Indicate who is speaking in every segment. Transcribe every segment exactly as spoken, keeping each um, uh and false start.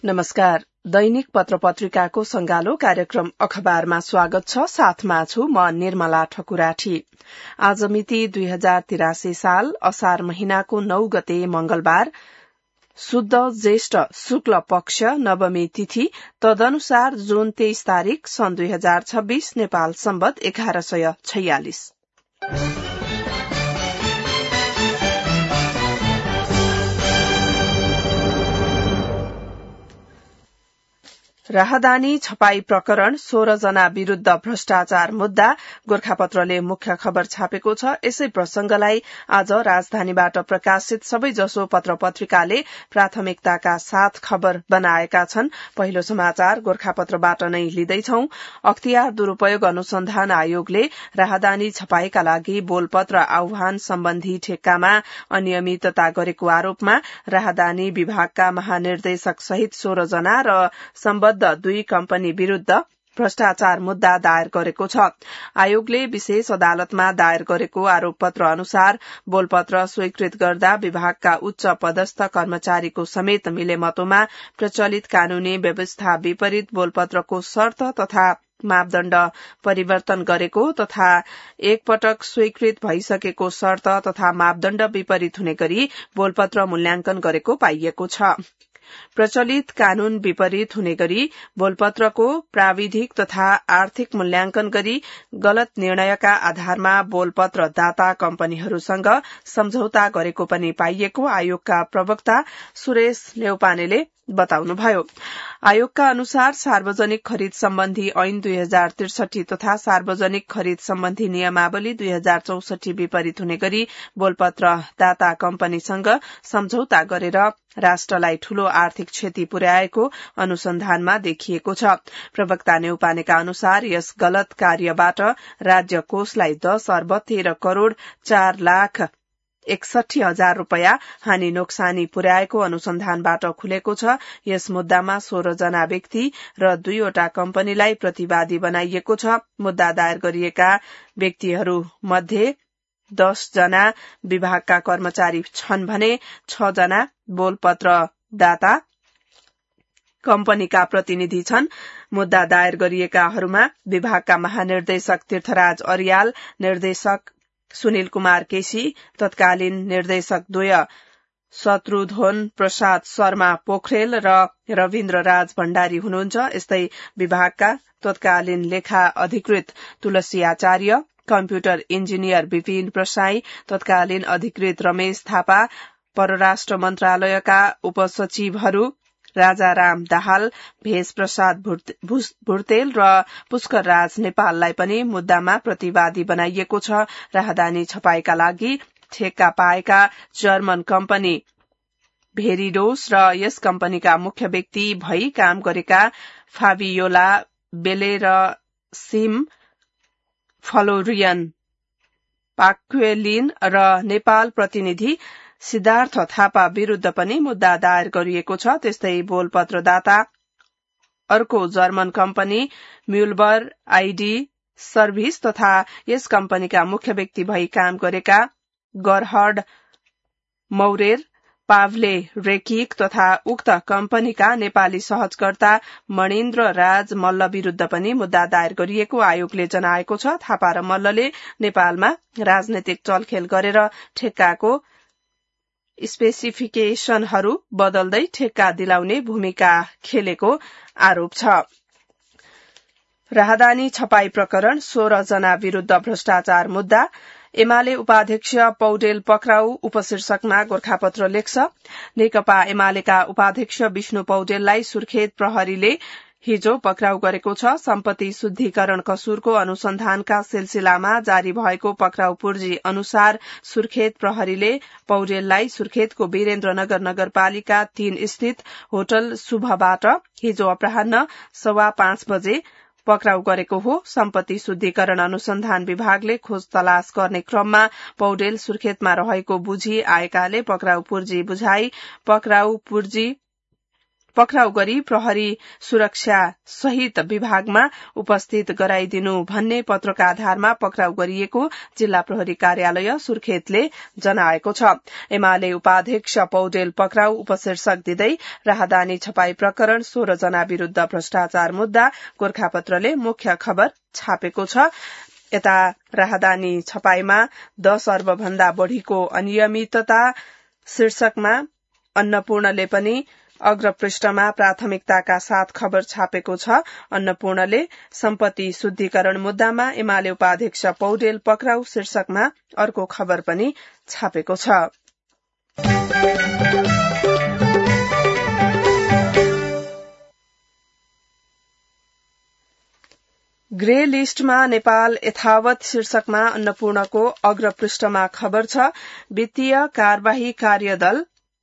Speaker 1: नमस्कार। दैनिक पत्र पत्रिकाको संगालो कार्यक्रम अखबारमा स्वागत छ। साथमा छु म निर्मला ठकुराठी। आज मिति दुई हजार तिरासी साल असार महिनाको नौ गते मंगलबार, शुद्ध ज्येष्ठ शुक्ल पक्ष नवमी तिथि, तदनुसार जून तेइस तारीक सन् दुई हजार छब्बीस, नेपाल सम्वत एघार सय छयालिस। राहदानी छपाई प्रकरण, सोह्र जना विरूद्ध भ्रष्टाचार मुद्दा गोरखापत्रले मुख्य खबर छापेको छ। यसै प्रसंगलाई आज राजधानीबाट प्रकाशित सबैजसो पत्र पत्रिकाले प्राथमिकताका साथ खबर बनाएका छन्। पहिलो समाचार गोरखापत्रबाट नै लिँदैछौ। अख्तियार दुरूपयोग अनुसन्धान आयोगले राहदानी छपाईका लागि बोलपत्र आह्वान सम्बन्धी ठेक्कामा अनियमितता गरेको आरोपमा राहदानी विभागका महानिर्देशक सहित सोह्र जना र सम्बद्ध दुई कम्पनी विरूद्ध भ्रष्टाचार मुद्दा दायर गरेको छ। आयोगले विशेष अदालतमा दायर गरेको आरोप पत्र अनुसार बोलपत्र स्वीकृत गर्दा विभागका उच्च पदस्थ कर्मचारीको समेत मिलेमतोमा प्रचलित कानूनी व्यवस्था विपरीत बोलपत्रको शर्त तथा मापदण्ड परिवर्तन गरेको तथा एक पटक स्वीकृत भइसकेको शर्त तथा मापदण्ड विपरीत हुने गरी बोलपत्र मूल्याङ्कन गरेको पाइएको छ। प्रचलित कानून विपरीत हुने गरी बोलपत्रको प्राविधिक तथा आर्थिक मूल्याङ्कन गरी गलत निर्णयका आधारमा बोलपत्र दाता कम्पनीहरूसँग सम्झौता गरेको पनि पाइएको आयोगका प्रवक्ता सुरेश न्यौपानेले बताउनुभयो। आयोगका अनुसार सार्वजनिक खरिद सम्बन्धी ऐन दुई हजार त्रिसठी तथा सार्वजनिक खरिद सम्बन्धी नियमावली दुई हजार चौसठी विपरीत हुने गरी बोलपत्र दाता कम्पनीसँग सम्झौता गरेर राष्ट्रलाई ठूलो आर्थिक क्षति पुर्याएको अनुसन्धानमा देखिएको छ। प्रवक्ता न्यौपानेका अनुसार यस गलत कार्यबाट राज्य कोषलाई दश अर्ब तेह्र करोड़ चार लाख एकसठी हजार रूपियाँ हानि नोक्सानी पुर्याएको अनुसन्धानबाट खुलेको छ। यस मुद्दामा सोह्र जना व्यक्ति र दुईवटा कम्पनीलाई प्रतिवादी बनाइएको छ। मुद्दा दायर गरिएका व्यक्तिहरू मध्ये दश जना विभागका कर्मचारी छन् भने छ जना बोलपत्र दाता कम्पनीका प्रतिनिधि छन्। मुद्दा दायर गरिएकाहरूमा विभागका महानिर्देशक तीर्थराज अर्याल, निर्देशक सुनिल कुमार केसी, तत्कालीन निर्देशक द्वय शत्रुध्न प्रसाद शर्मा पोखरेल र रविन्द्र राज भण्डारी हुनुहुन्छ। यस्तै विभागका तत्कालीन लेखा अधिकृत तुलसी आचार्य, कम्प्युटर इन्जिनियर विपिन प्रसाई, तत्कालीन अधिकृत रमेश थापा, परराष्ट्र मन्त्रालयका उपसचिवहरू राजाराम दाहाल, भेष प्रसाद भुर्तेल र पुष्कर राज नेपाललाई पनि मुद्दामा प्रतिवादी बनाइएको छ। राहदानी छपाईका लागि ठेक्का पाएका जर्मन कम्पनी भेरिडोस र यस कम्पनीका मुख्य व्यक्ति भई काम गरेका फाबियोला बेलेरसिम, फ्लोरियन पाक्वेलिन र नेपाल प्रतिनिधि सिद्धार्थ थापा विरूद्ध पनि मुद्दा दायर गरिएको छ। त्यस्तै बोलपत्रदाता अर्को German company Muhlbauer ID service तथा यस कम्पनीका मुख्य व्यक्ति भई काम गरेका गरहर्ड मौरेर, पाभले रेकिक तथा उक्त कम्पनीका नेपाली सहजकर्ता मणिन्द्र राज मल्ल विरूद्ध पनि मुद्दा दायर गरिएको आयोगले जनाएको छ। थापा र मल्लले नेपालमा राजनैतिक चलखेल गरेर ठेक्काको स्पेसिफिकेशनहरू बदल्दै ठेक्का दिलाउने भूमिका खेलेको आरोप छ। राहदानी छपाई प्रकरण, सोह्र जना विरूद्ध भ्रष्टाचार मुद्दा, एमाले उपाध्यक्ष पौडेल पक्राउ उपशीर्षकमा गोरखापत्र लेख्छ। नेकपा एमालेका उपाध्यक्ष विष्णु पौडेललाई सुर्खेत प्रहरीले हिजो पक्राउ गरेको छ। सम्पत्ति शुद्धिकरण कसूरको अनुसन्धानका सिलसिलामा जारी भएको पक्राउ पूर्जी अनुसार सुर्खेत प्रहरीले पौडेललाई सुर्खेतको वीरेन्द्रनगर नगरपालिका तीन स्थित होटल शुभबाट हिजो अपराह्न सवा पाँच बजे पक्राउ गरेको हो। सम्पत्ति शुद्धिकरण अनुसन्धान विभागले खोज तलास गर्ने क्रममा पौडेल सुर्खेतमा रहेको बुझी आएकाले पक्राउ पूर्जी बुझाई पक्राउ पूर्जी पक्राउ गरी प्रहरी सुरक्षा सहित विभागमा उपस्थित गराइदिनु भन्ने पत्रका आधारमा पक्राउ गरिएको जिल्ला प्रहरी कार्यालय सुर्खेतले जनाएको छ। एमाले उपाध्यक्ष पौडेल पक्राउ उपशीर्षक दिँदै राहदानी छपाई प्रकरण सोह्र जना विरूद्ध भ्रष्टाचार मुद्दा गोरखापत्रले मुख्य खबर छापेको छ। यता राहदानी छपाईमा दश अर्ब भन्दा बढ़ीको अनियमितता शीर्षकमा अन्नपूर्णले पनि अग्रपृष्ठमा प्राथमिकताका साथ खबर छापेको छ। अन्नपूर्णले सम्पत्ति शुद्धिकरण मुद्दामा एमाले उपाध्यक्ष पौडेल पक्राउ शीर्षकमा अर्को खबर पनि छापेको छ। ग्रे लिस्टमा नेपाल यथावत शीर्षकमा अन्नपूर्णको अग्रपृष्ठमा खबर छ। वित्तीय कार्यवाही कार्यदल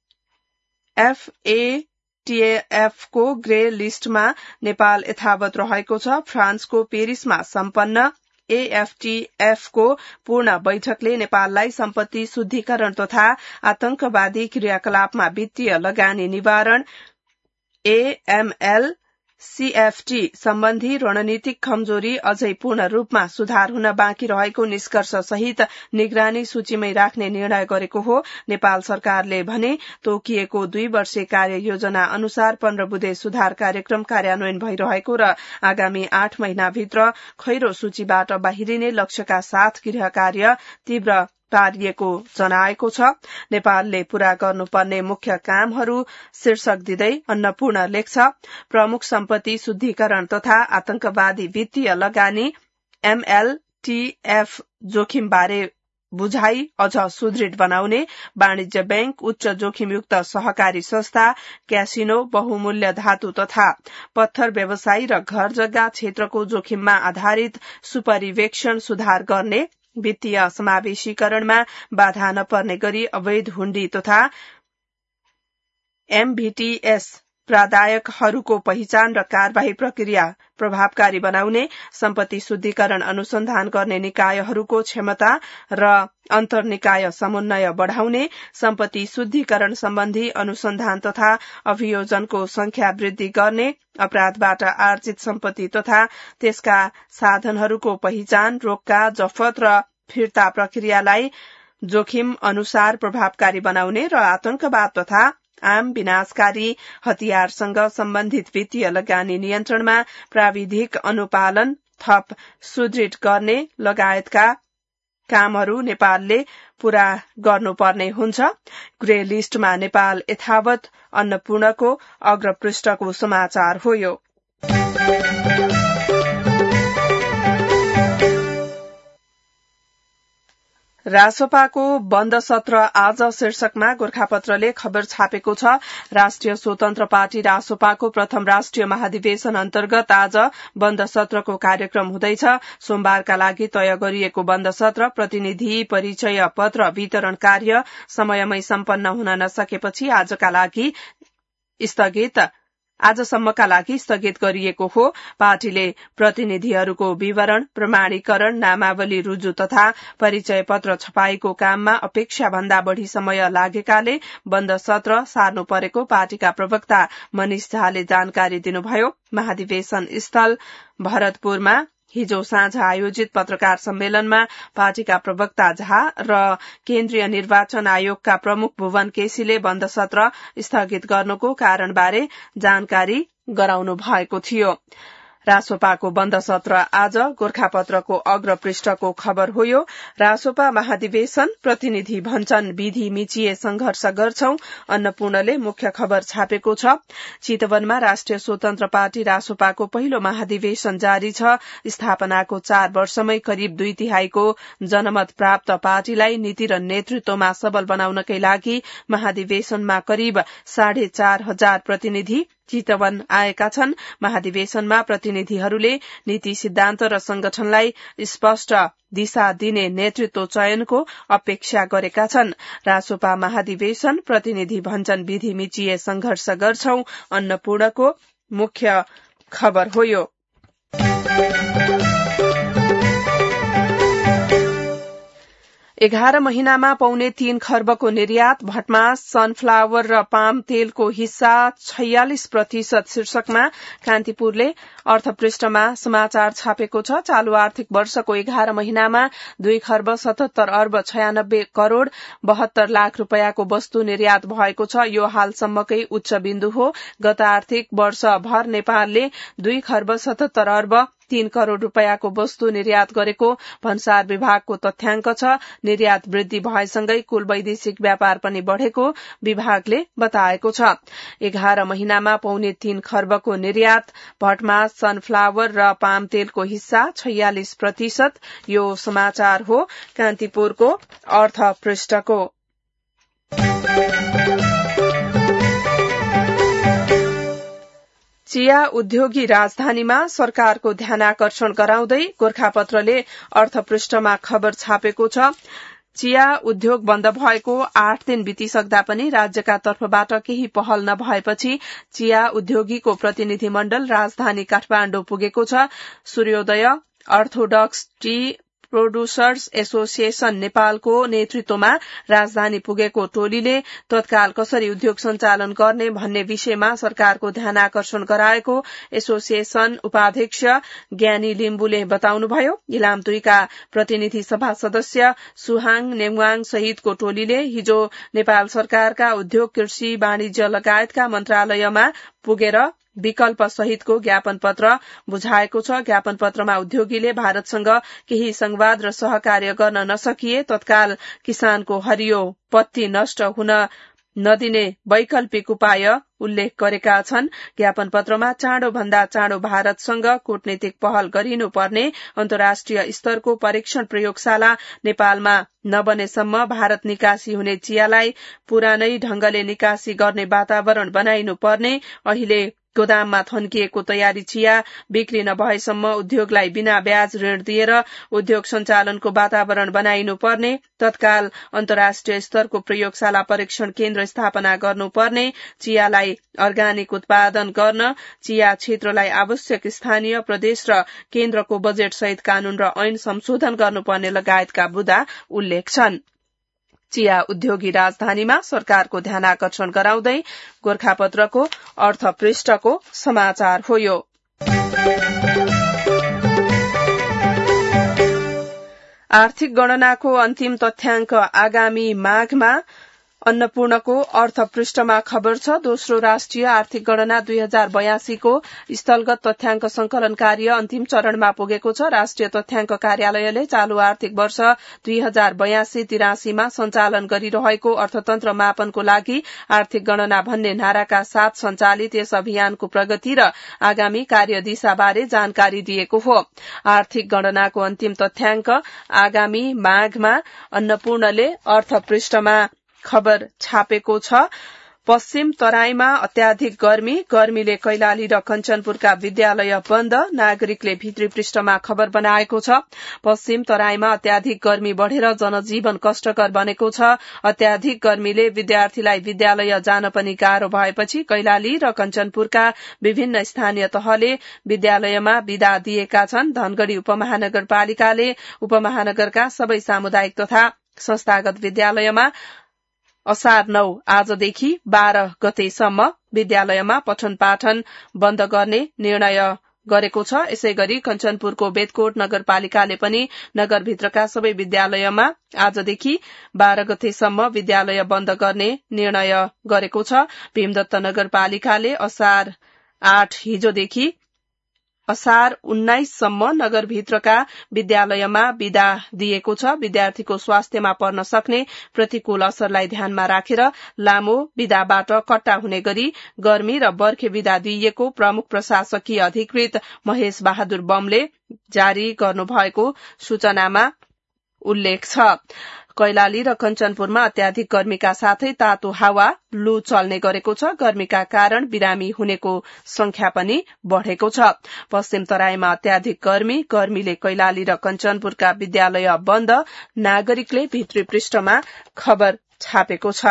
Speaker 1: एफएटीएफ को ग्रे लिस्टमा नेपाल यथावत रहेको छ। फ्रान्सको पेरिसमा सम्पन्न एएफटीएफ को पूर्ण बैठकले नेपाललाई सम्पत्ति शुद्धिकरण तथा आतंकवादी क्रियाकलापमा वित्तीय लगानी निवारण एएमएल सीएफटी सम्बन्धी रणनीतिक कमजोरी अझै पूर्ण रूपमा सुधार हुन बाँकी रहेको निष्कर्ष सहित निगरानी सूचीमै राख्ने निर्णय गरेको हो। नेपाल सरकारले भने तोकिएको दुई वर्षे कार्य योजना अनुसार पन्ध्र बुधे सुधार कार्यक्रम कार्यान्वयन भइरहेको र आगामी आठ महिनाभित्र खैरो सूचीबाट बाहिरिने लक्ष्यका साथ गृह कार्य तीव्र पारिएको जनाएको छ। नेपालले पूरा गर्नुपर्ने मुख्य कामहरू शीर्षक दिँदै अन्नपूर्ण लेख्छ। प्रमुख सम्पत्ति शुद्धिकरण तथा आतंकवादी वित्तीय लगानी एमएलटीएफ जोखिमबारे बुझाइ अझ सुदृढ़ बनाउने, वाणिज्य बैंक, उच्च जोखिमयुक्त सहकारी संस्था, क्यासिनो, बहुमूल्य धातु तथा पत्थर व्यवसायी र घर जग्गा क्षेत्रको जोखिममा आधारित सुपरिवेक्षण सुधार गर्ने, वित्तीय समावेशीकरणमा बाधा नपर्ने गरी अवैध हुण्डी तथा एमभीटीएस प्रादायकहरूको पहिचान र कार्यवाही प्रक्रिया प्रभावकारी बनाउने, सम्पत्ति शुद्धिकरण अनुसन्धान गर्ने निकायहरूको क्षमता र अन्तर्निकाय समन्वय बढ़ाउने, सम्पत्ति शुद्धिकरण सम्बन्धी अनुसन्धान तथा अभियोजनको संख्या वृद्धि गर्ने, अपराधबाट आर्जित सम्पत्ति तथा त्यसका साधनहरूको पहिचान, रोक्का, जफत र फिर्ता प्रक्रियालाई जोखिम अनुसार प्रभावकारी बनाउने र आतंकवाद तथा आम विनाशकारी हतियारसँग सम्बन्धित वित्तीय लगानी नियन्त्रणमा प्राविधिक अनुपालन थप सुदृढ़ गर्ने लगायतका कामहरू नेपालले पूरा गर्नुपर्ने हुन्छ। ग्रे लिस्टमा नेपाल यथावत अन्नपूर्णको अग्रपृष्ठको समाचार हो यो। रासोपाको बन्द सत्र आज शीर्षकमा गोरखापत्रले खबर छापेको छ। राष्ट्रिय स्वतन्त्र पार्टी रासोपाको प्रथम राष्ट्रिय महाधिवेशन अन्तर्गत आज बन्द सत्रको कार्यक्रम हुँदैछ। सोमबारका लागि तय गरिएको बन्द सत्र प्रतिनिधि परिचय पत्र वितरण कार्य समयमै सम्पन्न हुन नसकेपछि आजका लागि स्थगित आजसम्मका लागि स्थगित गरिएको हो। पार्टीले प्रतिनिधिहरूको विवरण, प्रमाणीकरण, नामावली रुजु तथा परिचय पत्र छपाईको काममा अपेक्षा भन्दा बढ़ी समय लागेकाले बन्द सत्र सार्नु परेको पार्टीका प्रवक्ता मनिष झाले जानकारी दिनुभयो। महाधिवेशन स्थल भरतपुरमा हिजो साँझ आयोजित पत्रकार सम्मेलनमा पार्टीका प्रवक्ता झा र केन्द्रीय निर्वाचन आयोगका प्रमुख भुवन केसीले बन्द सत्र स्थगित गर्नुको कारणबारे जानकारी गराउनु भएको थियो। रासोपाको बन्द सत्र आज गोरखापत्रको अग्रपृष्ठको खबर हो यो। रासोपा महाधिवेशन प्रतिनिधि भन्छन् विधि मिचिए संघर्ष गर्छौं, अन्नपूर्णले मुख्य खबर छापेको छ। चितवनमा राष्ट्रिय स्वतन्त्र पार्टी रासोपाको पहिलो महाधिवेशन जारी छ। स्थापनाको चार वर्षमै करिब दुई तिहाईको जनमत प्राप्त पार्टीलाई नीति र नेतृत्वमा सबल बनाउनकै लागि महाधिवेशनमा करिब साढे चार हजार प्रतिनिधि चितवन आएका छन्। महाधिवेशनमा प्रतिनिधिहरूले नीति सिद्धान्त र संगठनलाई स्पष्ट दिशा दिने नेतृत्व चयनको अपेक्षा गरेका छन्। रासोपा महाधिवेशन प्रतिनिधि भन्छन् विधि मिचिए संघर्ष गर्छौं, अन्नपूर्णको मुख्य खबर हो यो। एघार महिनामा पाउने तीन खर्बको निर्यात, भटमास, सनफ्लावर र पाम तेलको हिस्सा छयालिस प्रतिशत शीर्षकमा कान्तिपुरले अर्थपृष्ठमा समाचार छापेको छ। चालू आर्थिक वर्षको एघार महिनामा दुई खर्ब सतहत्तर अर्ब छयानब्बे करोड़ बहत्तर लाख रूपियाँको वस्तु निर्यात भएको छ। यो हालसम्मकै उच्च बिन्दु हो। गत आर्थिक वर्ष भर नेपालले दुई खर्ब सतहत्तर अर्ब तीन करोड़ रूपियाँको वस्तु निर्यात गरेको भन्सार विभागको तथ्याङ्क छ। निर्यात वृद्धि भएसँगै कुल वैदेशिक व्यापार पनि बढ़ेको विभागले बताएको छ। एघार महिनामा पाउने तीन खर्बको निर्यात, भटमास, सनफ्लावर र पाम तेलको हिस्सा छयालिस प्रतिशत। यो समाचार हो कान्तिपुरको अर्थ पृष्ठको। चिया उद्योगी राजधानीमा सरकारको ध्यानाकर्षण गराउँदै गोरखापत्रले अर्थपृष्ठमा खबर छापेको छ। चिया उद्योग बन्द भएको आठ दिन बितिसक्दा पनि राज्यका तर्फबाट केही पहल नभएपछि चिया उद्योगीको प्रतिनिधि मण्डल राजधानी काठमाडौँ पुगेको छ। सूर्योदय अर्थोडक्स टी प्रोड्युसर्स एसोसिएशन नेपालको नेतृत्वमा राजधानी पुगेको टोलीले तत्काल कसरी उद्योग सञ्चालन गर्ने भन्ने विषयमा सरकारको ध्यानाकर्षण गराएको एसोसिएशन उपाध्यक्ष ज्ञानी लिम्बुले बताउनुभयो। इलाम दुईका प्रतिनिधि सभा सदस्य सुहाङ नेङवाङ सहितको टोलीले हिजो नेपाल सरकारका उद्योग, कृषि, वाणिज्य लगायतका मन्त्रालयमा पुगेर विकल्प सहितको ज्ञापन पत्र बुझाएको छ। ज्ञापन पत्रमा उद्योगीले भारतसँग केही संवाद र सहकार्य गर्न नसकिए तत्काल किसानको हरियो पत्ती नष्ट हुन नदिने वैकल्पिक उपाय उल्लेख गरेका छन्। ज्ञापन पत्रमा चाँडो भन्दा चाँडो भारतसँग कूटनीतिक पहल गरिनुपर्ने, अन्तर्राष्ट्रिय स्तरको परीक्षण प्रयोगशाला नेपालमा नबनेसम्म भारत निकासी हुने चियालाई पुरानै ढंगले निकासी गर्ने वातावरण बनाइनुपर्ने, अहिले गोदाममा थन्किएको तयारी चिया बिक्री नभएसम्म उद्योगलाई बिना ब्याज ऋण दिएर उद्योग सञ्चालनको वातावरण बनाइनुपर्ने, तत्काल अन्तर्राष्ट्रिय स्तरको प्रयोगशाला परीक्षण केन्द्र स्थापना गर्नुपर्ने, चियालाई अर्ग्यानिक उत्पादन गर्न चिया क्षेत्रलाई आवश्यक स्थानीय, प्रदेश र केन्द्रको बजेट सहित कानून र ऐन संशोधन गर्नुपर्ने लगायतका बुँदा उल्लेख छन्। चिया उद्योगी राजधानीमा सरकारको ध्यानाकर्षण गराउँदै गोरखापत्रको अर्थपृष्ठको समाचार हो यो। आर्थिक गणनाको अन्तिम तथ्याङ्क आगामी माघमा अन्नपूर्णको अर्थपृष्ठमा खबर छ। दोस्रो राष्ट्रिय आर्थिक गणना दुई हजार बयासीको स्थलगत तथ्याङ्क संकलन कार्य अन्तिम चरणमा पुगेको छ। राष्ट्रिय तथ्याङ्क कार्यालयले चालू आर्थिक वर्ष दुई हजार बयासी तिरासीमा सञ्चालन गरिरहेको अर्थतन्त्र मापनको लागि आर्थिक गणना भन्ने नाराका साथ सञ्चालित यस अभियानको प्रगति र आगामी कार्यदिशाबारे जानकारी दिएको हो। आर्थिक गणनाको अन्तिम तथ्याङ्क आगामी माघमा अन्नपूर्णले अर्थपृष्ठमा खबर छापेको छ। पश्चिम तराईमा अत्याधिक गर्मी, गर्मीले कैलाली र कञ्चनपुरका विद्यालय बन्द, नागरिकले भित्री पृष्ठमा खबर बनाएको छ। पश्चिम तराईमा अत्याधिक गर्मी बढ़ेर जनजीवन कष्टकर बनेको छ। अत्याधिक गर्मीले विद्यार्थीलाई विद्यालय जान पनि गाह्रो भएपछि कैलाली र कञ्चनपुरका विभिन्न स्थानीय तहले विद्यालयमा विदा दिएका छन्। धनगढ़ी उपमहानगरपालिकाले उपमहानगरका सबै सामुदायिक तथा संस्थागत विद्यालयमा असार नौ आजदेखि बाह्र गतेसम्म विद्यालयमा पठन पाठन बन्द गर्ने निर्णय गरेको छ। यसै गरी कञ्चनपुरको बेदकोट नगरपालिकाले पनि नगरभित्रका सबै विद्यालयमा आजदेखि बाह्र गतेसम्म विद्यालय बन्द गर्ने निर्णय गरेको छ। भीमदत्त नगरपालिकाले असार आठ हिजोदेखि असार उन्नाइससम्म नगरभित्रका विद्यालयमा विदा दिएको छ। विद्यार्थीको स्वास्थ्यमा पर्न सक्ने प्रतिकूल असरलाई ध्यानमा राखेर लामो विदाबाट कट्टा हुने गरी गर्मी र बर्खे विदा दिइएको प्रमुख प्रशासकीय अधिकृत महेश बहादुर बमले जारी गर्नुभएको सूचनामा उल्लेख छ। कैलाली र कञ्चनपुरमा अत्याधिक गर्मीका साथै तातो हावा लू चल्ने गरेको छ। गर्मीका कारण बिरामी हुनेको संख्या पनि बढ़ेको छ। पश्चिम तराईमा अत्याधिक गर्मी, गर्मीले कैलाली र कञ्चनपुरका विद्यालय बन्द, नागरिकले भित्री पृष्ठमा खबर छापेको छ।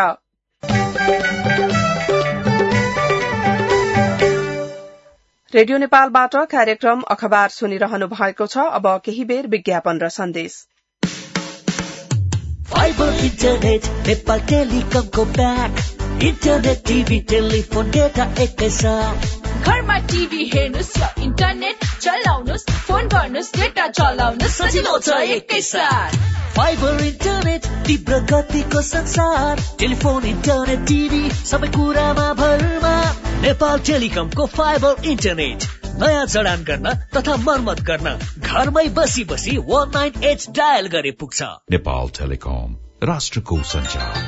Speaker 1: रेडियो नेपालबाट कार्यक्रम अखबार सुनिरहनु भएको छ। अब केही बेर विज्ञापन र सन्देश।
Speaker 2: फाइबर इन्टरनेट नेपाल टेलिकमको ब्याक इन्टरनेट टिभी टेलिफोन डेटा एकैसाथ
Speaker 3: घरमा टिभी हेर्नुस् या इन्टरनेट चलाउनुस् फोन गर्नुस् डेटा चलाउनुस् सजिलो छ एकैसाथ
Speaker 2: फाइबर इन्टरनेट तीव्र गतिको संसार टेलिफोन इन्टरनेट टिभी सबै कुरामा भरमा नेपाल टेलिकमको फाइबर इन्टरनेट नयाँ जडान गर्न तथा मर्मत गर्न घरमै बसी बसी वन नाइन एट डायल गरे पुग्छ।
Speaker 4: नेपाल टेलिकम राष्ट्रको सञ्चार।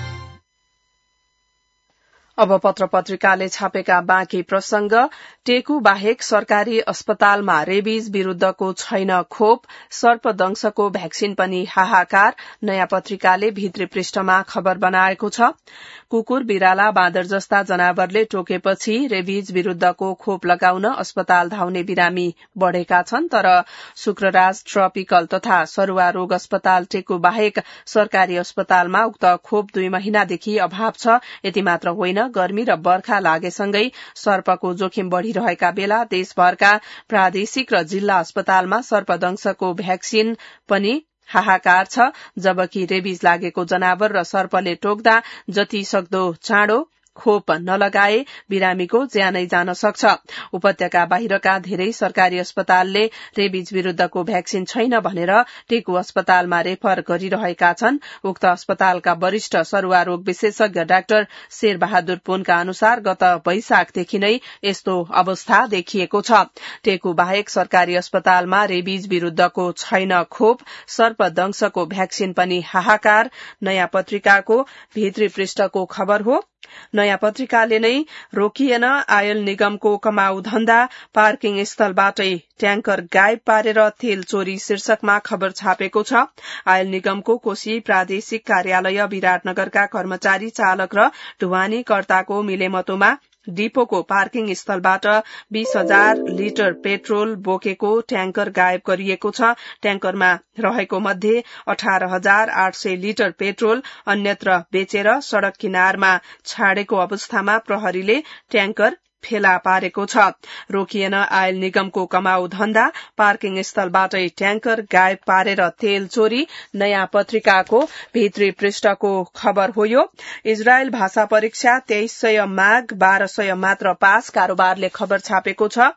Speaker 1: अब पत्र पत्रिकाले छापेका बाँकी प्रसंग। टेकु बाहेक सरकारी अस्पतालमा रेबिज विरूद्धको छैन खोप, सर्पदंशको भ्याक्सिन पनि हाहाकार। नयाँ पत्रिकाले भित्री पृष्ठमा खबर बनाएको छ। कुकुर, बिराला, बाँदर जस्ता जनावरले टोकेपछि रेबिज विरूद्धको खोप लगाउन अस्पताल धाउने बिरामी बढ़ेका छन्, तर शुक्रराज ट्रपिकल तथा सरुवा रोग अस्पताल टेकु बाहेक सरकारी अस्पतालमा उक्त खोप दुई महिनादेखि अभाव छ। यति मात्र होइन, गर्मी र बर्खा लागेसँगै सर्पको जोखिम बढ़िरहेका बेला देशभरका प्रादेशिक र जिल्ला अस्पतालमा सर्पदंशको भ्याक्सिन पनि हाहाकार छ। जबकि रेबिज लागेको जनावर र सर्पले टोक्दा जति सक्दो चाँडो खोप नलगाए बिरामीको ज्यानै जान सक्छ। उपत्यका बाहिरका धेरै सरकारी अस्पतालले रेबिज विरूद्धको भ्याक्सिन छैन भनेर टेकु अस्पतालमा रेफर गरिरहेका छन्। उक्त अस्पतालका वरिष्ठ सरुवा रोग विशेषज्ञ डाक्टर शेर बहादुर पुनका अनुसार गत वैशाखदेखि नै यस्तो अवस्था देखिएको छ। टेकु बाहेक सरकारी अस्पतालमा रेबिज विरूद्धको छैन खोप, सर्पदंशको भ्याक्सिन पनि हाहाकार। नयाँ पत्रिकाको भित्री पृष्ठको खबर हो। नयाँ पत्रिकाले नै रोकिएन आयल निगमको कमाउ धन्दा, पार्किङ स्थलबाटै ट्याङ्कर गायब पारेर तेल चोरी शीर्षकमा खबर छापेको छ। आयल निगमको कोशी प्रादेशिक कार्यालय विराटनगरका कर्मचारी, चालक र ढुवानीकर्ताको मिलेमतोमा डिपोको पार्किङ स्थलबाट बीस हजार लिटर पेट्रोल बोकेको ट्याङ्कर गायब गरिएको छ। ट्याङ्करमा रहेको मध्ये अठार हजार आठ सय लिटर पेट्रोल अन्यत्र बेचेर सड़क किनारमा छाडेको अवस्थामा प्रहरीले ट्याङ्कर फेला पारेको छ। रोकिएन आयल निगमको कमाउ धन्दा, पार्किङ स्थलबाटै ट्याङ्कर गायब पारेर तेल चोरी। नयाँ पत्रिकाको भित्री पृष्ठको खबर हो यो। इजरायल भाषा परीक्षा तेइस सय माग बाह्र सय मात्र पास, कारोबारले खबर छापेको छ।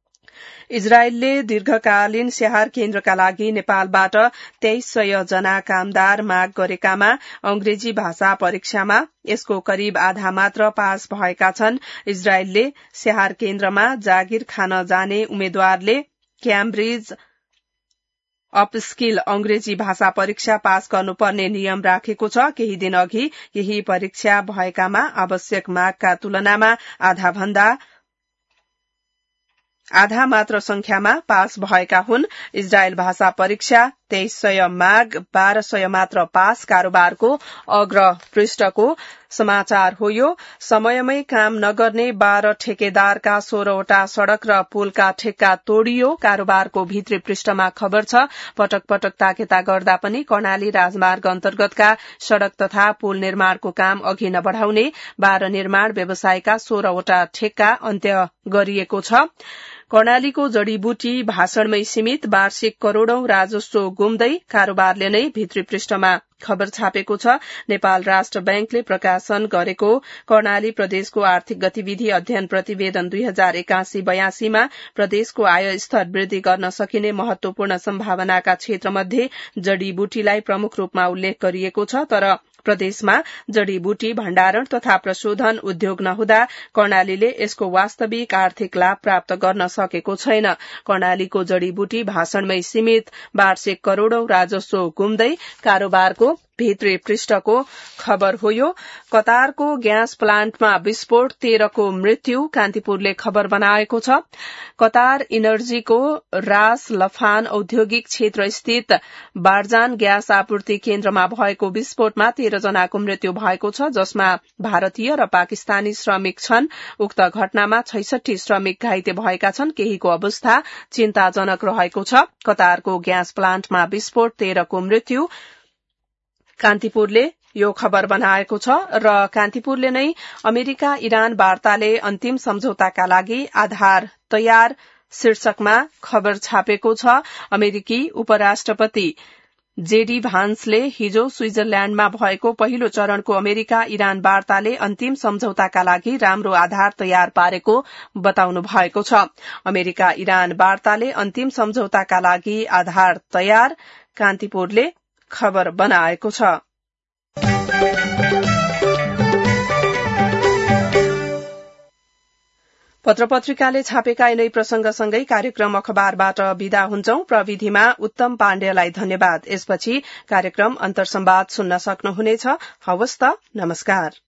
Speaker 1: इजरायलले दीर्घकालीन स्याहार केन्द्रका लागि नेपालबाट तेइस सय जना कामदार माग गरेकामा अंग्रेजी भाषा परीक्षामा यसको करिब आधा मात्र पास भएका छन्। इजरायलले स्याहार केन्द्रमा जागिर खान जाने उम्मेद्वारले क्याम्ब्रिज अपस्किल अंग्रेजी भाषा परीक्षा पास गर्नुपर्ने नियम राखेको छ। केही दिन अघि यही परीक्षा भएकामा आवश्यक मागका तुलनामा आधा भन्दा आधा मात्र संख्यामा पास भएका हुन्। इजरायल भाषा परीक्षा तेइस सय माग बाह्र सय मात्र पास, कारोबारको अग्र पृष्ठको समाचार हो यो। समयमै काम नगर्ने बाह्र ठेकेदारका सोह्रवटा सड़क र पुलका ठेक्का तोडियो, कारोबारको भित्री पृष्ठमा खबर छ। पटक पटक ताकेता गर्दा पनि कर्णाली राजमार्ग अन्तर्गतका सड़क तथा पुल निर्माणको काम अघि नबढ़ाउने बाह्र निर्माण व्यवसायका सोह्रवटा ठेक्का अन्त्य गरिएको छ। कर्णालीको जड़ीबुटी भाषणमै सीमित, वार्षिक करोड़ौं राजस्व गुम्दै, कारोबारले नै भित्री पृष्ठमा खबर छापेको छ। नेपाल राष्ट्र बैंकले प्रकाशन गरेको कर्णाली प्रदेशको आर्थिक गतिविधि अध्ययन प्रतिवेदन दुई हजार एकासी बयासीमा प्रदेशको आय स्तर वृद्धि गर्न सकिने महत्वपूर्ण सम्भावनाका क्षेत्रमध्ये जड़ीबुटीलाई प्रमुख रूपमा उल्लेख गरिएको छ। तर प्रदेशमा जड़ीबुटी भण्डारण तथा प्रशोधन उद्योग नहुँदा कर्णालीले यसको वास्तविक आर्थिक लाभ प्राप्त गर्न सकेको छैन। कर्णालीको जड़ीबुटी भाषणमै सीमित, वार्षिक करोड़ौं राजस्व गुम्दै, कारोबारको भित्री पृष्ठको खबर हो यो। कतारको ग्यास प्लान्टमा विस्फोट, तेह्रको मृत्यु, कान्तिपुरले खबर बनाएको छ। कतार इनर्जीको रास लफान औद्योगिक क्षेत्र स्थित बारजान ग्यास आपूर्ति केन्द्रमा भएको विस्फोटमा तेह्र जनाको मृत्यु भएको छ, जसमा भारतीय र पाकिस्तानी श्रमिक छन्। उक्त घटनामा छैसठी श्रमिक घाइते भएका छन्। केहीको अवस्था चिन्ताजनक रहेको छ। कतारको ग्यास प्लान्टमा विस्फोट, तेह्रको मृत्यु, कान्तिपुरले यो खबर बनाएको छ। र कान्तिपुरले नै अमेरिका इरान वार्ताले अन्तिम सम्झौताका लागि आधार तयार शीर्षकमा खबर छापेको छ। अमेरिकी उपराष्ट्रपति जेडी भान्सले हिजो स्विजरल्याण्डमा भएको पहिलो चरणको अमेरिका इरान वार्ताले अन्तिम सम्झौताका लागि राम्रो आधार तयार पारेको बताउनु भएको छ। अमेरिका इरान वार्ताले अन्तिम सम्झौताका लागि आधार तयार, कान्तिपुरले खबर बनाएको छ। पत्र पत्रिकाले छापेका यिनै प्रसंगसँगै कार्यक्रम अखबारबाट विदा हुन्छौं। प्रविधिमा उत्तम पाण्डेलाई धन्यवाद। यसपछि कार्यक्रम अन्तर्संवाद सुन्न सक्नुहुनेछ। हवस् त, नमस्कार।